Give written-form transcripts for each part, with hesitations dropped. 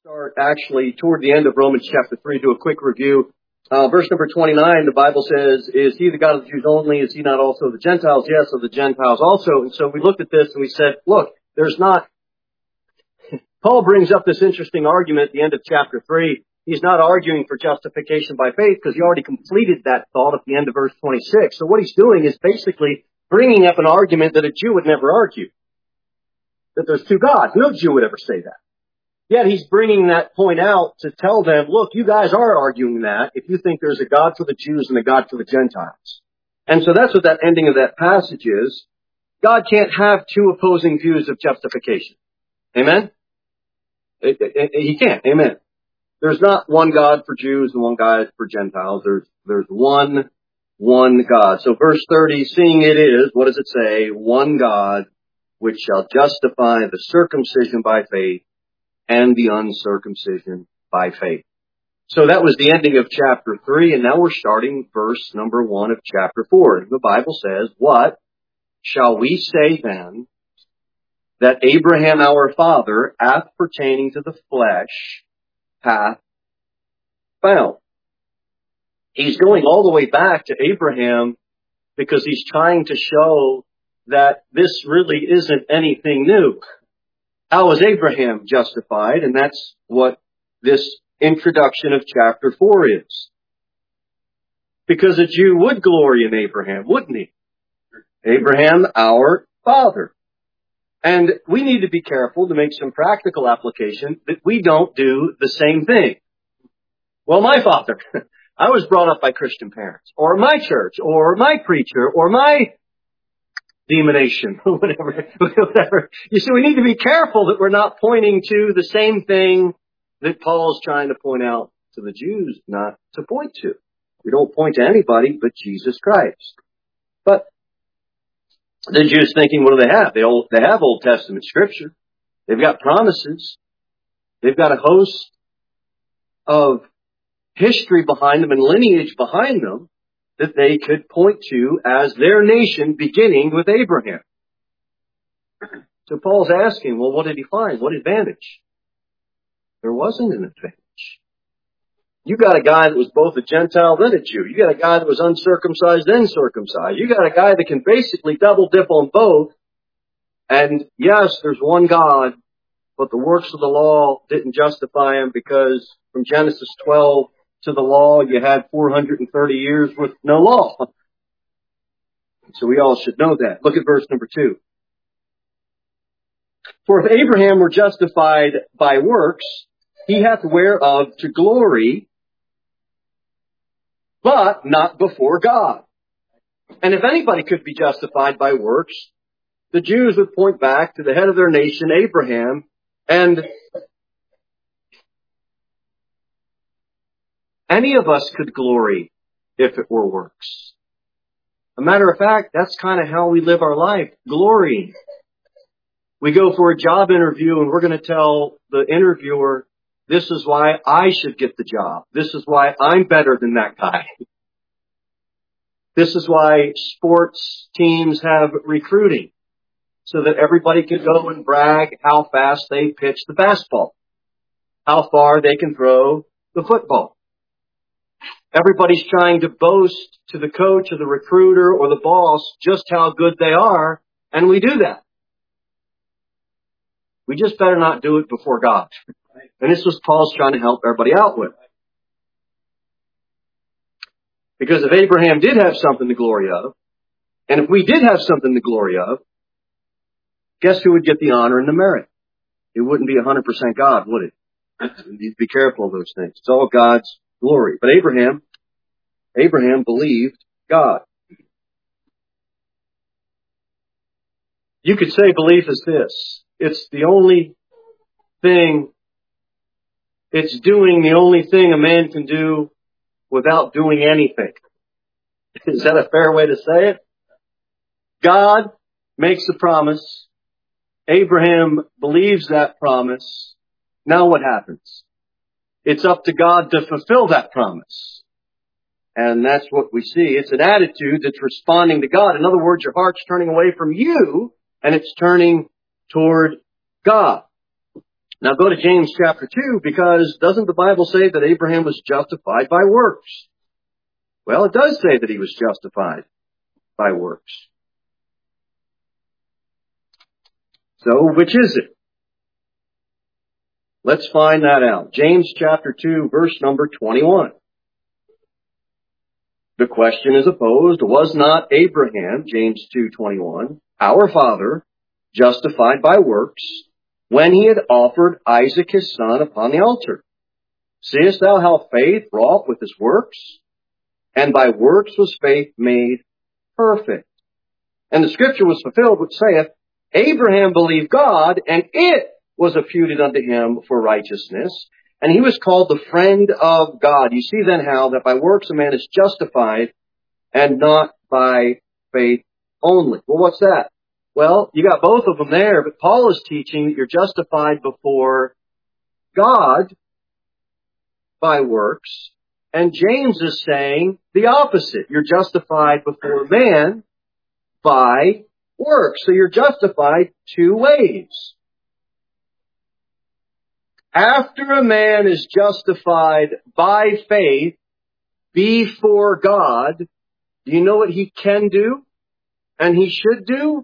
start actually toward the end of Romans chapter 3, do a quick review. Verse number 29, the Bible says, is he the God of the Jews only? Is he not also the Gentiles? Yes, of the Gentiles also. And so we looked at this and we said, look, Paul brings up this interesting argument at the end of chapter 3. He's not arguing for justification by faith because he already completed that thought at the end of verse 26. So what he's doing is basically bringing up an argument that a Jew would never argue. That there's two gods. No Jew would ever say that. Yet he's bringing that point out to tell them, look, you guys are arguing that if you think there's a God for the Jews and a God for the Gentiles. And so that's what that ending of that passage is. God can't have two opposing views of justification. Amen? He can't. Amen. There's not one God for Jews and one God for Gentiles. There's one God. So verse 30, seeing it is, what does it say? One God, which shall justify the circumcision by faith and the uncircumcision by faith. So that was the ending of chapter 3, and now we're starting verse number 1 of chapter 4. The Bible says, what shall we say then that Abraham our father, hath pertaining to the flesh, hath found? He's going all the way back to Abraham because he's trying to show that this really isn't anything new. How was Abraham justified? And that's what this introduction of chapter 4 is. Because a Jew would glory in Abraham, wouldn't he? Abraham, our father. And we need to be careful to make some practical application that we don't do the same thing. Well, my father, I was brought up by Christian parents, or my church, or my preacher, or my demonation, whatever. You see, we need to be careful that we're not pointing to the same thing that Paul's trying to point out to the Jews not to point to. We don't point to anybody but Jesus Christ. But the Jews thinking, what do they have? They have Old Testament scripture. They've got promises. They've got a host of history behind them and lineage behind them that they could point to as their nation beginning with Abraham. So Paul's asking, well, what did he find? What advantage? There wasn't an advantage. You got a guy that was both a Gentile and a Jew. You got a guy that was uncircumcised and circumcised. You got a guy that can basically double dip on both. And yes, there's one God, but the works of the law didn't justify him because from Genesis 12 to the law, you had 430 years with no law. So we all should know that. Look at verse number 2. For if Abraham were justified by works, he hath whereof to glory, but not before God. And if anybody could be justified by works, the Jews would point back to the head of their nation, Abraham, and any of us could glory if it were works. A matter of fact, that's kind of how we live our life, glorying. We go for a job interview and we're going to tell the interviewer, this is why I should get the job. This is why I'm better than that guy. This is why sports teams have recruiting, so that everybody can go and brag how fast they pitch the basketball, how far they can throw the football. Everybody's trying to boast to the coach or the recruiter or the boss just how good they are, and we do that. We just better not do it before God. And this was Paul's trying to help everybody out with. Because if Abraham did have something to glory of, and if we did have something to glory of, guess who would get the honor and the merit? It wouldn't be 100% God, would it? You need to be careful of those things. It's all God's glory. But Abraham believed God. You could say belief is this. It's the only thing, it's doing the only thing a man can do without doing anything. Is that a fair way to say it? God makes a promise. Abraham believes that promise. Now what happens? It's up to God to fulfill that promise. And that's what we see. It's an attitude that's responding to God. In other words, your heart's turning away from you and it's turning toward God. Now go to James chapter 2, because doesn't the Bible say that Abraham was justified by works? Well, it does say that he was justified by works. So, which is it? Let's find that out. James chapter 2, verse number 21. The question is posed, was not Abraham, James 2:21, our father, justified by works, when he had offered Isaac his son upon the altar? Seest thou how faith wrought with his works? And by works was faith made perfect. And the scripture was fulfilled which saith, Abraham believed God, and it was imputed unto him for righteousness. And he was called the friend of God. You see then how that by works a man is justified and not by faith only. Well, what's that? Well, you got both of them there, but Paul is teaching that you're justified before God by works. And James is saying the opposite. You're justified before man by works. So you're justified two ways. After a man is justified by faith before God, do you know what he can do and he should do?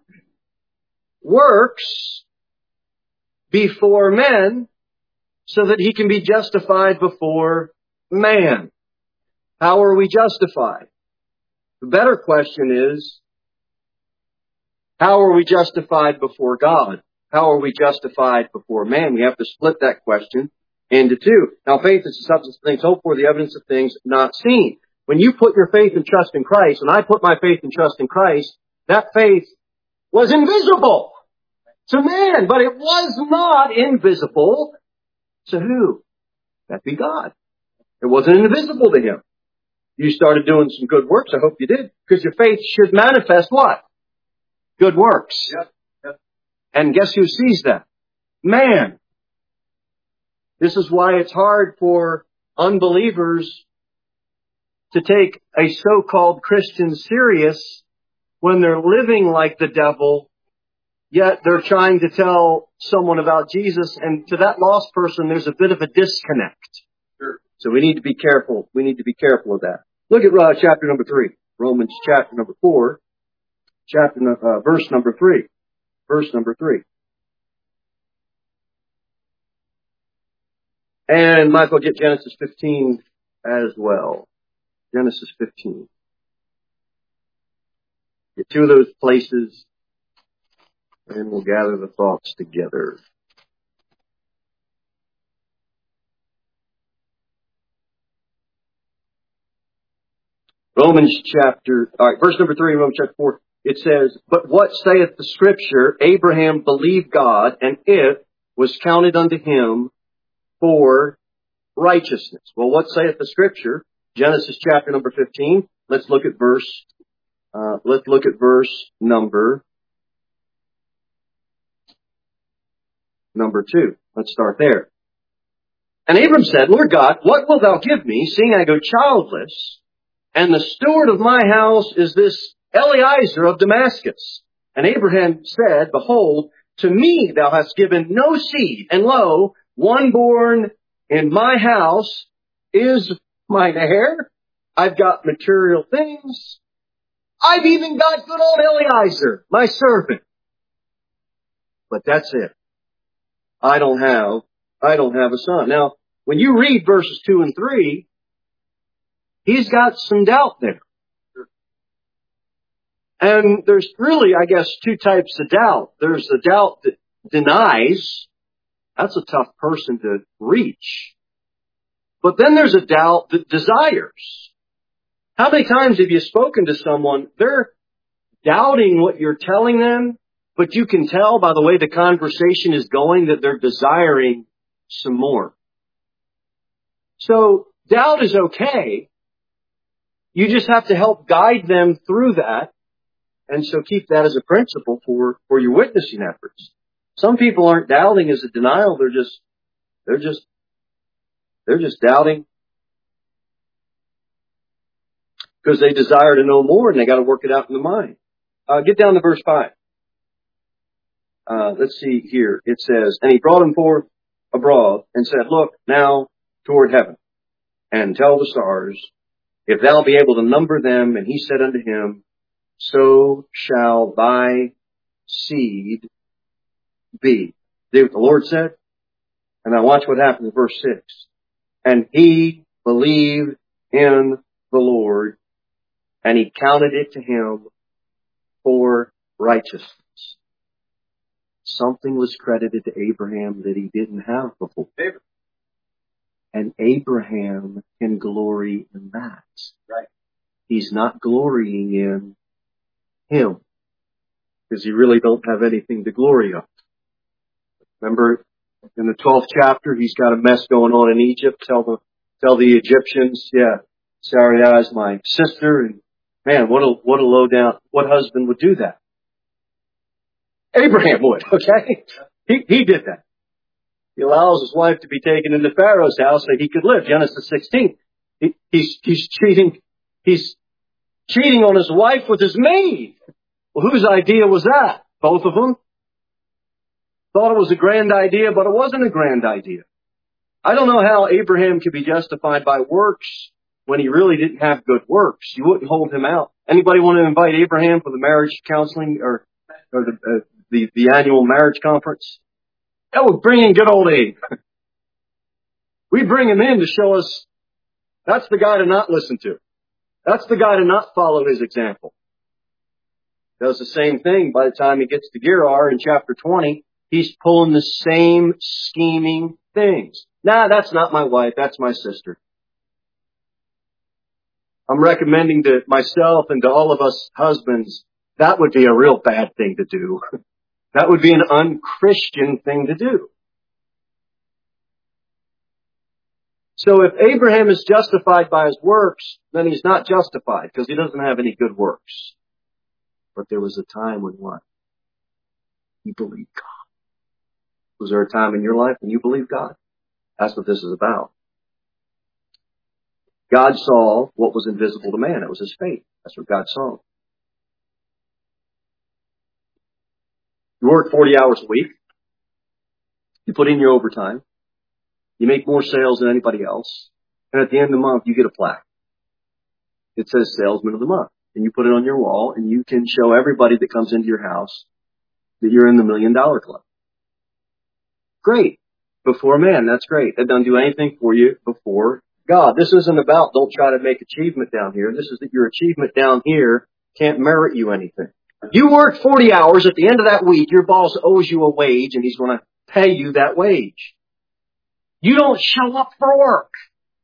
Works before men so that he can be justified before man. How are we justified? The better question is, how are we justified before God? How are we justified before man? We have to split that question into two. Now, faith is the substance of things hoped for, the evidence of things not seen. When you put your faith and trust in Christ, and I put my faith and trust in Christ, that faith was invisible to man, but it was not invisible to who? That'd be God. It wasn't invisible to him. You started doing some good works. I hope you did. Because your faith should manifest what? Good works. Yep. And guess who sees that? Man. This is why it's hard for unbelievers to take a so-called Christian serious when they're living like the devil, yet they're trying to tell someone about Jesus, and to that lost person there's a bit of a disconnect. Sure. So we need to be careful. We need to be careful of that. Look at chapter number 3. Romans chapter number 4. Verse number 3. Verse number 3. And Michael, get Genesis 15 as well. Genesis 15. Get two of those places, and we'll gather the thoughts together. Verse number 3, Romans chapter 4. It says, but what saith the scripture? Abraham believed God, and it was counted unto him for righteousness. Well, what saith the scripture? Genesis chapter number 15. Let's look at verse number 2. Let's start there. And Abram said, Lord God, what wilt thou give me, seeing I go childless, and the steward of my house is this Eliezer of Damascus? And Abraham said, behold, to me thou hast given no seed, and lo, one born in my house is mine heir. I've got material things. I've even got good old Eliezer, my servant. But that's it. I don't have a son. Now, when you read verses 2 and 3, he's got some doubt there. And there's really, I guess, two types of doubt. There's the doubt that denies. That's a tough person to reach. But then there's a doubt that desires. How many times have you spoken to someone, they're doubting what you're telling them, but you can tell by the way the conversation is going that they're desiring some more. So doubt is okay. You just have to help guide them through that. And so keep that as a principle for your witnessing efforts. Some people aren't doubting as a denial. They're just doubting because they desire to know more and they got to work it out in the mind. Get down to verse 5. Let's see here. It says, and he brought him forth abroad and said, look now toward heaven and tell the stars, if thou be able to number them. And he said unto him, so shall thy seed be. See what the Lord said? And now watch what happens in verse 6. And he believed in the Lord, and he counted it to him for righteousness. Something was credited to Abraham that he didn't have before. And Abraham can glory in that. Right. He's not glorying in him, because he really don't have anything to glory of. Remember, in the 12th chapter, he's got a mess going on in Egypt. Tell the Egyptians, yeah, Sarai is my sister. And man, what a low down, what husband would do that? Abraham would, okay? He did that. He allows his wife to be taken into Pharaoh's house so he could live. Genesis 16. He's cheating on his wife with his maid. Well, whose idea was that? Both of them? Thought it was a grand idea, but it wasn't a grand idea. I don't know how Abraham could be justified by works when he really didn't have good works. You wouldn't hold him out. Anybody want to invite Abraham for the marriage counseling or the annual marriage conference? That would bring in good old Abe. We bring him in to show us that's the guy to not listen to. That's the guy to not follow his example. Does the same thing by the time he gets to Gerar in chapter 20. He's pulling the same scheming things. Nah, that's not my wife. That's my sister. I'm recommending to myself and to all of us husbands, that would be a real bad thing to do. That would be an unchristian thing to do. So if Abraham is justified by his works, then he's not justified because he doesn't have any good works. But there was a time when what? He believed God. Was there a time in your life when you believed God? That's what this is about. God saw what was invisible to man. It was his faith. That's what God saw. You work 40 hours a week. You put in your overtime. You make more sales than anybody else. And at the end of the month, you get a plaque. It says Salesman of the Month. And you put it on your wall, and you can show everybody that comes into your house that you're in the $1 Million Club. Great. Before man, that's great. That doesn't do anything for you before God. This isn't about don't try to make achievement down here. This is that your achievement down here can't merit you anything. You work 40 hours. At the end of that week, your boss owes you a wage, and he's going to pay you that wage. You don't show up for work.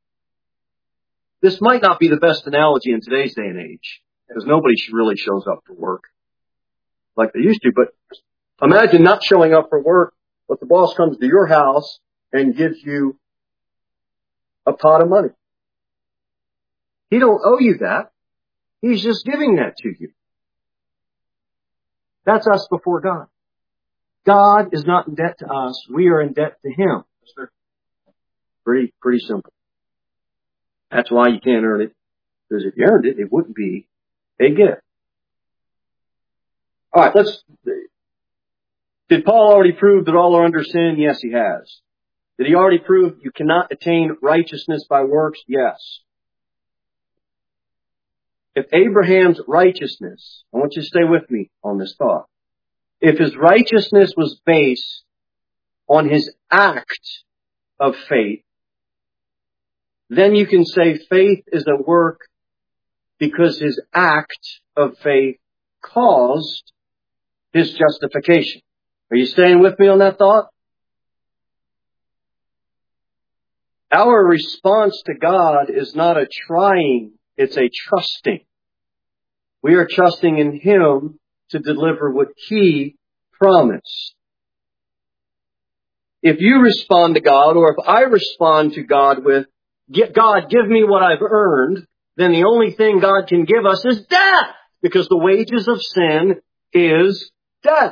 This might not be the best analogy in today's day and age, because nobody really shows up for work like they used to. But imagine not showing up for work, but the boss comes to your house and gives you a pot of money. He don't owe you that. He's just giving that to you. That's us before God. God is not in debt to us. We are in debt to Him. Pretty simple. That's why you can't earn it. Because if you earned it, it wouldn't be a gift. All right, did Paul already prove that all are under sin? Yes, he has. Did he already prove you cannot attain righteousness by works? Yes. If Abraham's righteousness, I want you to stay with me on this thought. If his righteousness was based on his act of faith, then you can say faith is a work because his act of faith caused his justification. Are you staying with me on that thought? Our response to God is not a trying, it's a trusting. We are trusting in Him to deliver what He promised. If you respond to God, or if I respond to God with, God, give me what I've earned, then the only thing God can give us is death, because the wages of sin is death.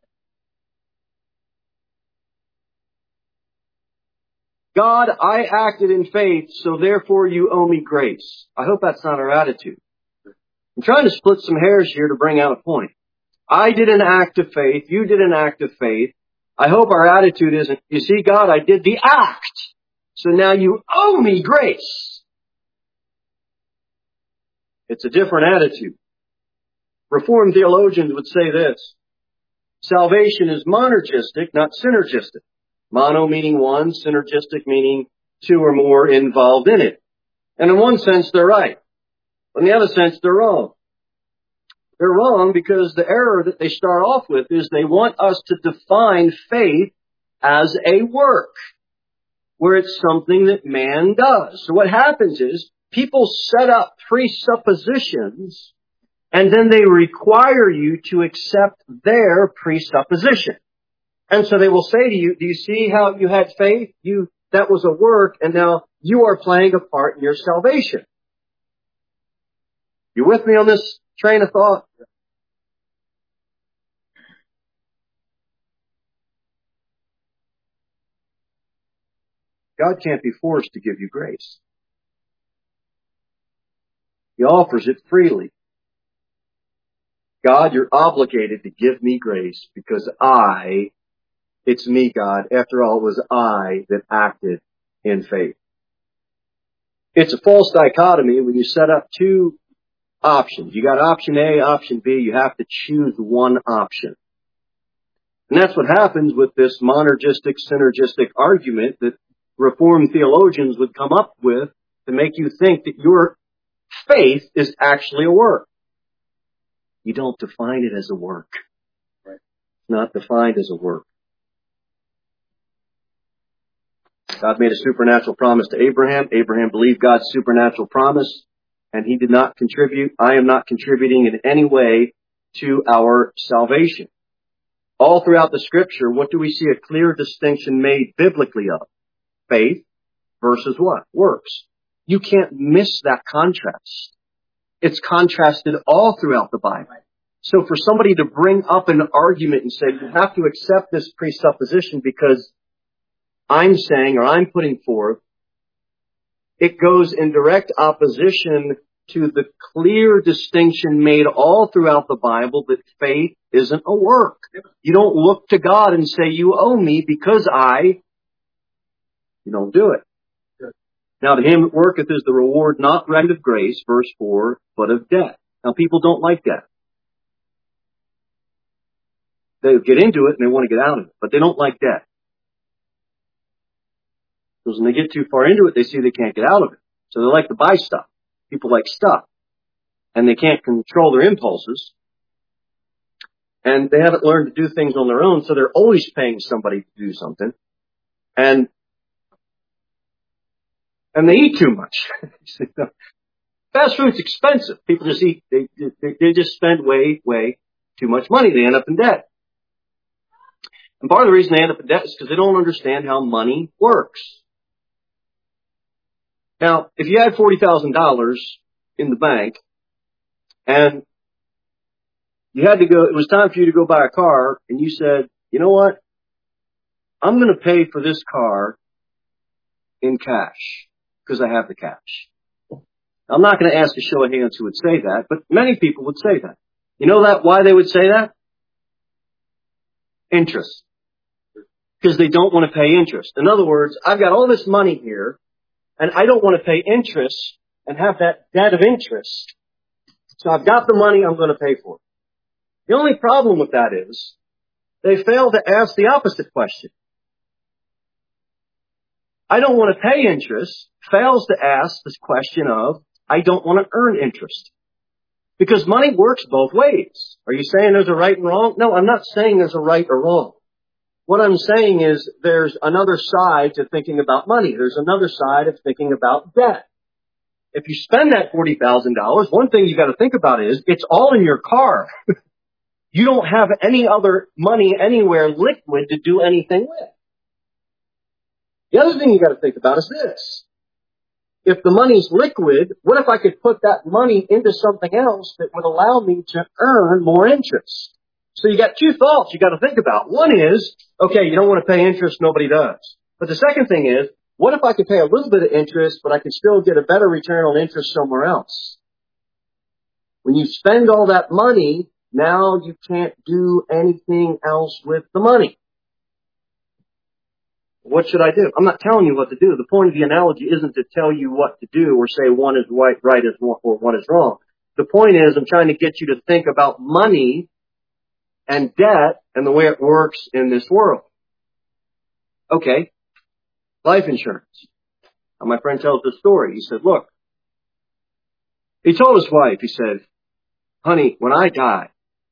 God, I acted in faith, so therefore you owe me grace. I hope that's not our attitude. I'm trying to split some hairs here to bring out a point. I did an act of faith, you did an act of faith, I hope our attitude isn't, you see, God, I did the act, so now you owe me grace. It's a different attitude. Reformed theologians would say this: salvation is monergistic, not synergistic. Mono meaning one, synergistic meaning two or more involved in it. And in one sense, they're right. In the other sense, they're wrong. They're wrong because the error that they start off with is they want us to define faith as a work, where it's something that man does. So what happens is people set up presuppositions, and then they require you to accept their presupposition. And so they will say to you, do you see how you had faith? That was a work, and now you are playing a part in your salvation. You with me on this train of thought? God can't be forced to give you grace. He offers it freely. God, you're obligated to give me grace because it's me, God. After all, it was I that acted in faith. It's a false dichotomy when you set up two options. You got option A, option B. You have to choose one option. And that's what happens with this monergistic, synergistic argument that Reformed theologians would come up with to make you think that your faith is actually a work. You don't define it as a work. Right. It's not defined as a work. God made a supernatural promise to Abraham. Abraham believed God's supernatural promise, and he did not contribute. I am not contributing in any way to our salvation. All throughout the Scripture, what do we see a clear distinction made biblically of? Faith versus what? Works. You can't miss that contrast. It's contrasted all throughout the Bible. So for somebody to bring up an argument and say, you have to accept this presupposition because I'm saying or I'm putting forth, it goes in direct opposition to the clear distinction made all throughout the Bible that faith isn't a work. You don't look to God and say, you owe me because you don't do it. Now to him that worketh is the reward not reckoned of grace, verse 4, but of debt. Now people don't like that. They get into it and they want to get out of it, but they don't like debt. Because when they get too far into it, they see they can't get out of it. So they like to buy stuff. People like stuff. And they can't control their impulses. And they haven't learned to do things on their own, so they're always paying somebody to do something. And they eat too much. Fast food's expensive. People just eat, they just spend way too much money. They end up in debt. And part of the reason they end up in debt is because they don't understand how money works. Now, if you had $40,000 in the bank and you had to go, it was time for you to go buy a car and you said, you know what? I'm going to pay for this car in cash because I have the cash. I'm not going to ask a show of hands who would say that, but many people would say that. You know why they would say that? Interest. Because they don't want to pay interest. In other words, I've got all this money here and I don't want to pay interest and have that debt of interest. So I've got the money, I'm going to pay for it. The only problem with that is they fail to ask the opposite question. I don't want to pay interest fails to ask this question of, I don't want to earn interest. Because money works both ways. Are you saying there's a right and wrong? No, I'm not saying there's a right or wrong. What I'm saying is there's another side to thinking about money. There's another side of thinking about debt. If you spend that $40,000, one thing you got to think about is it's all in your car. You don't have any other money anywhere liquid to do anything with. The other thing you got to think about is this. If the money's liquid, what if I could put that money into something else that would allow me to earn more interest? So you got two thoughts you got to think about. One is, okay, you don't want to pay interest, nobody does. But the second thing is, what if I could pay a little bit of interest, but I could still get a better return on interest somewhere else? When you spend all that money, now you can't do anything else with the money. What should I do? I'm not telling you what to do. The point of the analogy isn't to tell you what to do or say one is right or one is wrong. The point is I'm trying to get you to think about money and debt and the way it works in this world. Okay, life insurance. And my friend tells the story. He said, look, he told his wife, he said, honey, when I die,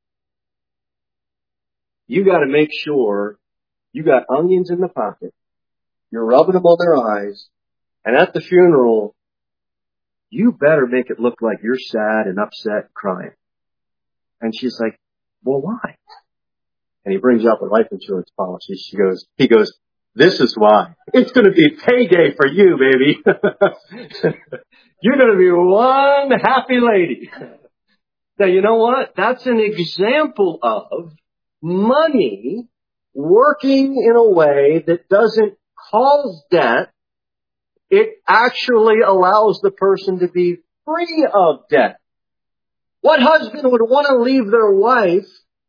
you got to make sure you got onions in the pocket. You're rubbing them on their eyes. And at the funeral, you better make it look like you're sad and upset and crying. And she's like, well, why? And he brings up a life insurance policy. He goes, this is why. It's going to be payday for you, baby. You're going to be one happy lady. Now, you know what? That's an example of money working in a way that doesn't cause debt. It actually allows the person to be free of debt. What husband would want to leave their wife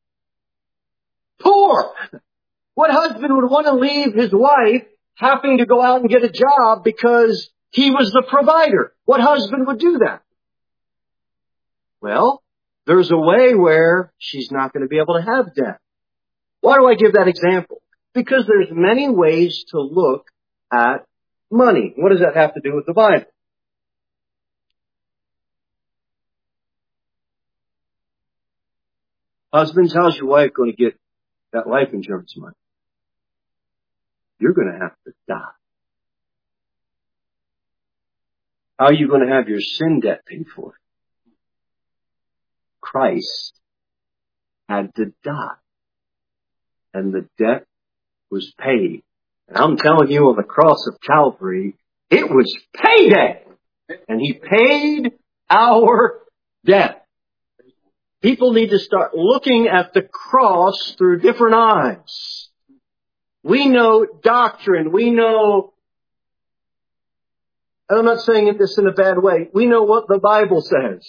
poor? What husband would want to leave his wife having to go out and get a job because he was the provider? What husband would do that? Well, there's a way where she's not going to be able to have debt. Why do I give that example? Because there's many ways to look at money. What does that have to do with the Bible? Husbands, how's your wife going to get that life insurance money? You're going to have to die. How are you going to have your sin debt paid for? Christ had to die. And the debt was paid. And I'm telling you, on the cross of Calvary, it was payday. And He paid our debt. People need to start looking at the cross through different eyes. We know doctrine. We know, and I'm not saying this in a bad way, we know what the Bible says.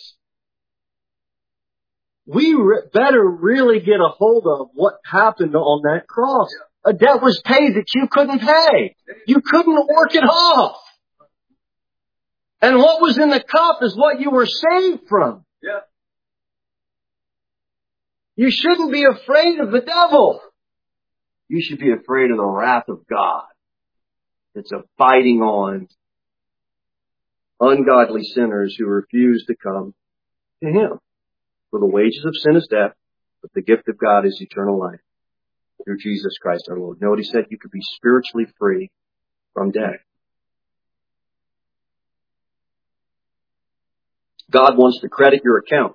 We better really get a hold of what happened on that cross. A debt was paid that you couldn't pay. You couldn't work it off. And what was in the cup is what you were saved from. Yeah. You shouldn't be afraid of the devil. You should be afraid of the wrath of God. It's abiding on ungodly sinners who refuse to come to Him. For the wages of sin is death, but the gift of God is eternal life through Jesus Christ our Lord. You know what He said? You could be spiritually free from death. God wants to credit your account.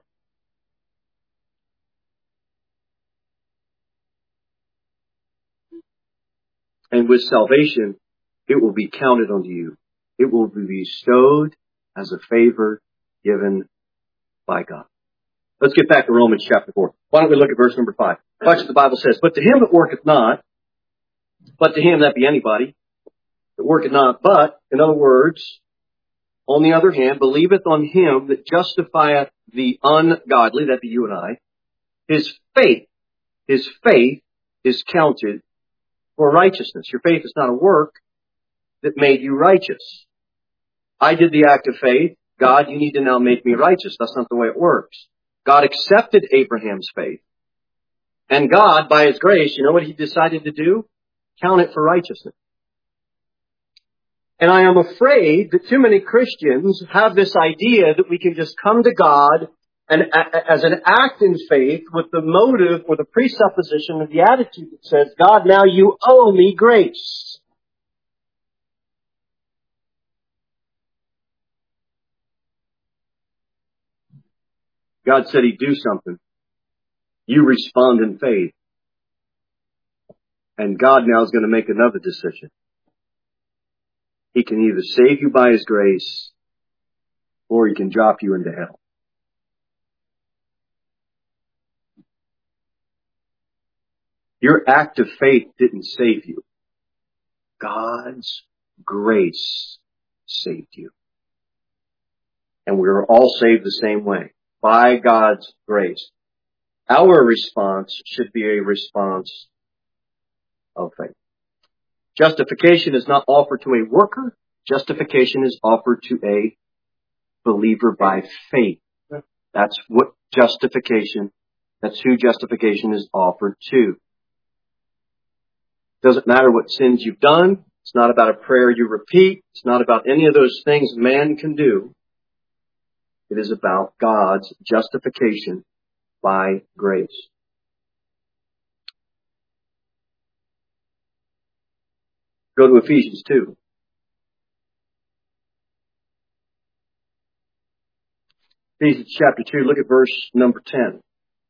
And with salvation, it will be counted unto you. It will be bestowed as a favor given by God. Let's get back to Romans chapter 4. Why don't we look at verse number 5? Watch what the Bible says. But to him that worketh not, but to him, that be anybody, that worketh not, but, in other words, on the other hand, believeth on Him that justifieth the ungodly, that be you and I, his faith is counted for righteousness. Your faith is not a work that made you righteous. I did the act of faith. God, you need to now make me righteous. That's not the way it works. God accepted Abraham's faith. And God, by His grace, you know what He decided to do? Count it for righteousness. And I am afraid that too many Christians have this idea that we can just come to God and as an act in faith with the motive or the presupposition of the attitude that says, God, now you owe me grace. God said He'd do something. You respond in faith. And God now is going to make another decision. He can either save you by His grace or He can drop you into hell. Your act of faith didn't save you. God's grace saved you. And we were all saved the same way, by God's grace. Our response should be a response of faith. Justification is not offered to a worker. Justification is offered to a believer by faith. That's what justification, that's who justification is offered to. Doesn't matter what sins you've done. It's not about a prayer you repeat. It's not about any of those things man can do. It is about God's justification by grace. Go to Ephesians 2. Ephesians chapter 2, look at verse number 10.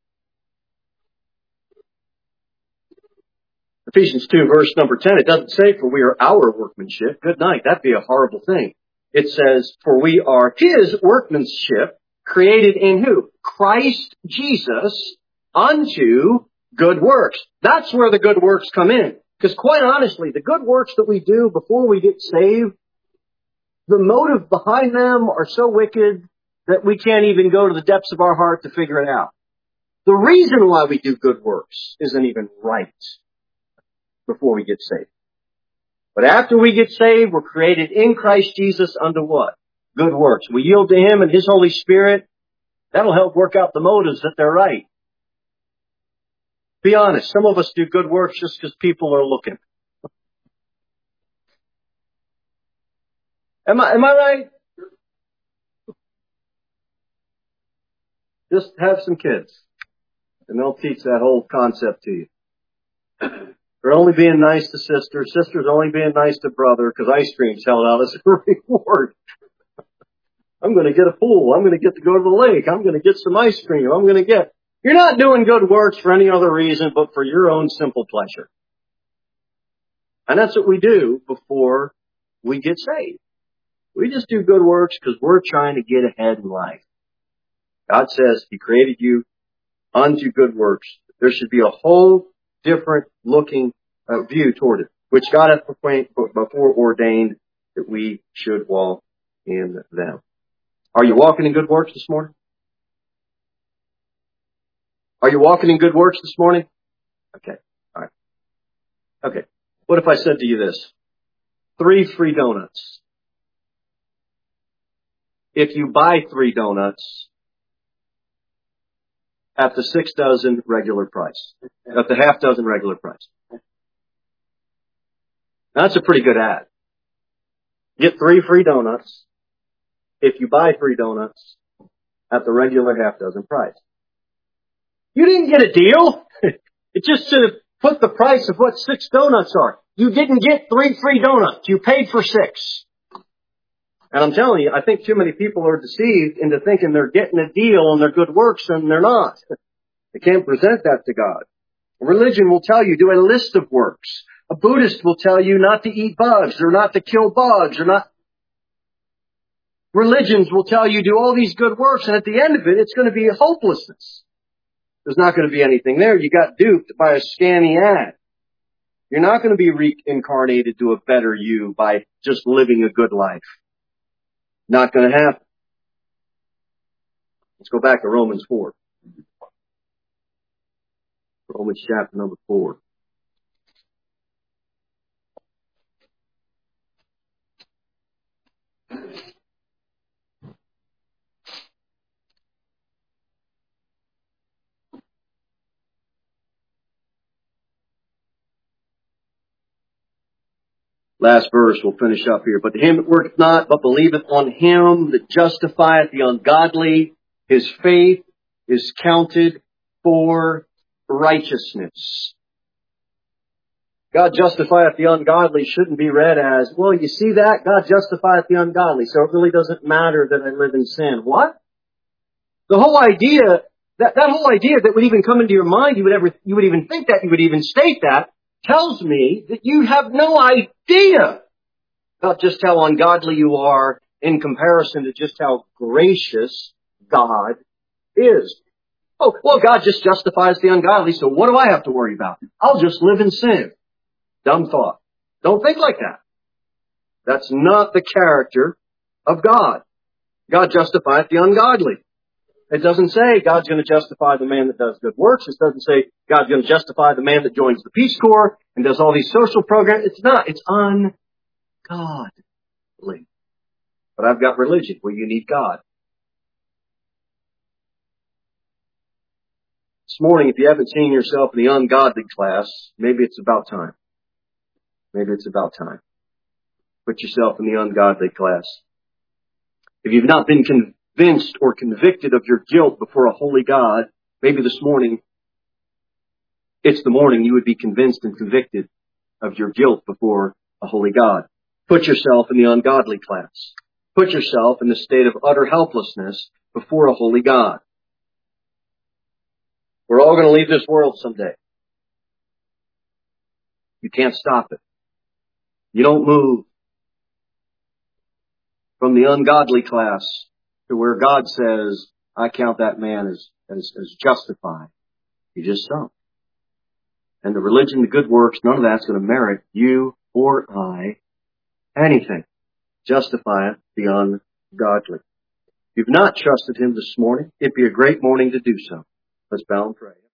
Ephesians 2, verse number 10, it doesn't say, for we are our workmanship. Good night. That'd be a horrible thing. It says, for we are His workmanship, created in who? Christ Jesus, unto good works. That's where the good works come in. Because quite honestly, the good works that we do before we get saved, the motive behind them are so wicked that we can't even go to the depths of our heart to figure it out. The reason why we do good works isn't even right before we get saved. But after we get saved, we're created in Christ Jesus unto what? Good works. We yield to Him and His Holy Spirit. That'll help work out the motives that they're right. Be honest, some of us do good works just because people are looking. Am I right? Just have some kids, and they'll teach that whole concept to you. They're only being nice to sister. Sister's only being nice to brother because ice cream's held out as a reward. I'm going to get a pool. I'm going to get to go to the lake. I'm going to get some ice cream. You're not doing good works for any other reason but for your own simple pleasure. And that's what we do before we get saved. We just do good works because we're trying to get ahead in life. God says He created you unto good works. There should be a whole different looking view toward it, which God hath before ordained that we should walk in them. Are you walking in good works this morning? Are you walking in good works this morning? Okay. All right. Okay. What if I said to you this? 3 free donuts. If you buy 3 donuts at the 6 dozen regular price, at the half dozen regular price. Now, that's a pretty good ad. Get 3 free donuts if you buy 3 donuts at the regular half dozen price. You didn't get a deal. It just should have put the price of what 6 donuts are. You didn't get 3 free donuts. You paid for 6. And I'm telling you, I think too many people are deceived into thinking they're getting a deal on their good works, and they're not. They can't present that to God. Religion will tell you, do a list of works. A Buddhist will tell you not to eat bugs, or not to kill bugs, or not. Religions will tell you do all these good works, and at the end of it, it's going to be hopelessness. There's not going to be anything there. You got duped by a scammy ad. You're not going to be reincarnated to a better you by just living a good life. Not going to happen. Let's go back to Romans 4. Romans chapter number 4. Last verse, we'll finish up here. But to him that worketh not, but believeth on Him that justifieth the ungodly, his faith is counted for righteousness. God justifieth the ungodly shouldn't be read as, well, you see that? God justifieth the ungodly, so it really doesn't matter that I live in sin. What? The whole idea, that whole idea that would even come into your mind, you would even think that, you would even state that, tells me that you have no idea about just how ungodly you are in comparison to just how gracious God is. Oh, well, God just justifies the ungodly, so what do I have to worry about? I'll just live in sin. Dumb thought. Don't think like that. That's not the character of God. God justifieth the ungodly. It doesn't say God's going to justify the man that does good works. It doesn't say God's going to justify the man that joins the Peace Corps and does all these social programs. It's not. It's ungodly. But I've got religion. Well, you need God. This morning, if you haven't seen yourself in the ungodly class, maybe it's about time. Maybe it's about time. Put yourself in the ungodly class. If you've not been convinced or convicted of your guilt before a holy God, maybe this morning, it's the morning you would be convinced and convicted of your guilt before a holy God. Put yourself in the ungodly class. Put yourself in the state of utter helplessness before a holy God. We're all going to leave this world someday. You can't stop it. You don't move from the ungodly class to where God says, I count that man as justified. You just don't. And the religion, the good works, none of that's going to merit you or I anything. Justify it the ungodly. If you've not trusted Him this morning, it'd be a great morning to do so. Let's bow and pray.